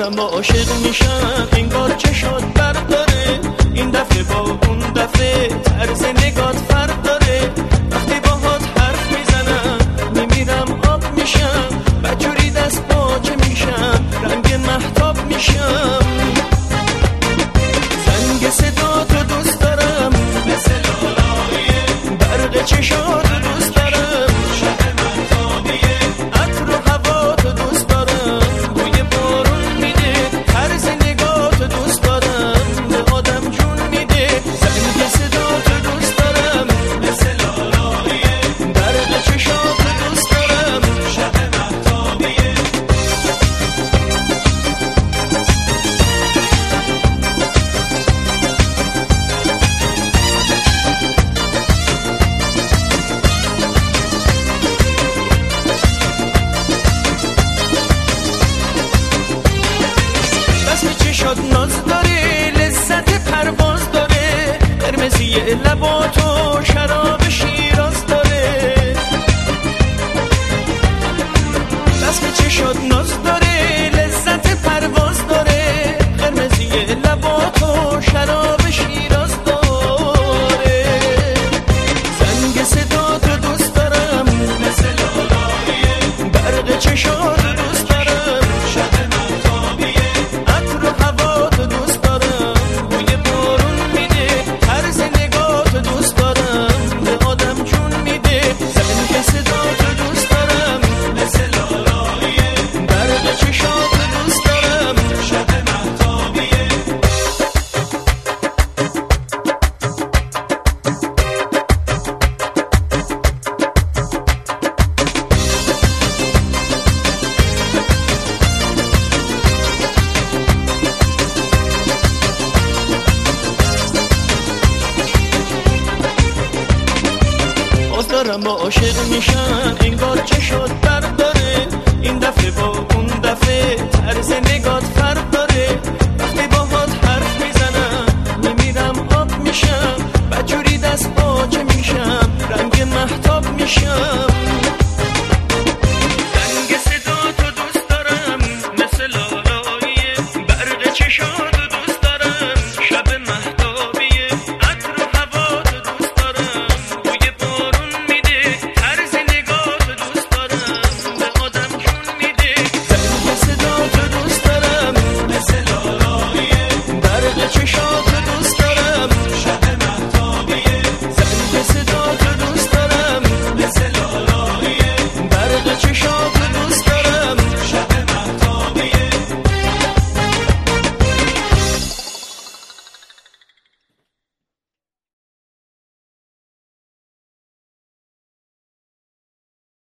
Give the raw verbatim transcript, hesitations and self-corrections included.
دارم با عاشق میشم انگار چشات برداره، این دفعه با اون دفعه طرز نگات فرق داره. وقتی باهات حرف میزنم میمیرم آب میشم، بجوری دست باچه میشم رنگ مهتاب میشم. زنگ صدا تو دوست دارم مثل لالاییه، برق چشات دوست دارم شب مهتابیه، عطر و هوا تو دوست دارم بوی بارون میده، طرز نگاه تو دوست دارم به آدم جون میده. زنگ صدا تو دوست دارم مثل لالاییه، برق چشات دوست دارم شب مهتابیه. چشات ناز داره، لذت پرواز داره، قرمزی لباتو شراب شیراز داره. رسم چشات ناز داره، لذت پرواز داره، قرمزی لباتو شراب شیراز داره. زنگ صدا تو دوست دارم مثل لالاییه، برق چشات دوست دارم شب مهتابیه، عطر و هوا تو دوست دارم بوی بارون میده، طرز نگاه تو دوست دارم به آدم جون میده. زنگ صدا تو دوست دارم مثل لالاییه، برق چشات تو دوست دارم شب مهتابیه. باز دارم با عاشق میشم انگار چشات برداره، این دفعه با اون دفعه طرز نگات فرق داره. وقتی باهات حرف میزنم میمیرم آب میشم، بجوری دست باچه میشم رنگ مهتاب میشم.